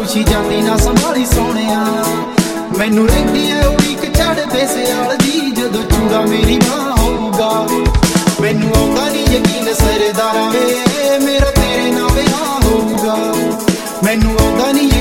ਖੁਸ਼ੀ ਜਾਂਦੀ ਨਾ ਸੰਭਾਲੀ ਸੋਹਣਿਆ ਮੈਨੂੰ ਰਹਿੰਦੀ ਐ ਉਡੀਕ ਚੜ੍ਹਦੇ ਸਿਆਲ ਦੀ ਜਦੋਂ ਚੂੜਾ ਮੇਰੀ ਮਾਂ ਹੋਊਗਾ ਮੈਨੂੰ ਆਉਂਦਾ ਨੀ ਯਕੀਨ ਸਰਦਾਰਾਂ ਵੇ ਮੇਰਾ ਤੇਰੇ ਨਾਲ ਵਿਆਹ ਹੋਊਗਾ ਮੈਨੂੰ ਆਉਂਦਾ ਨੀ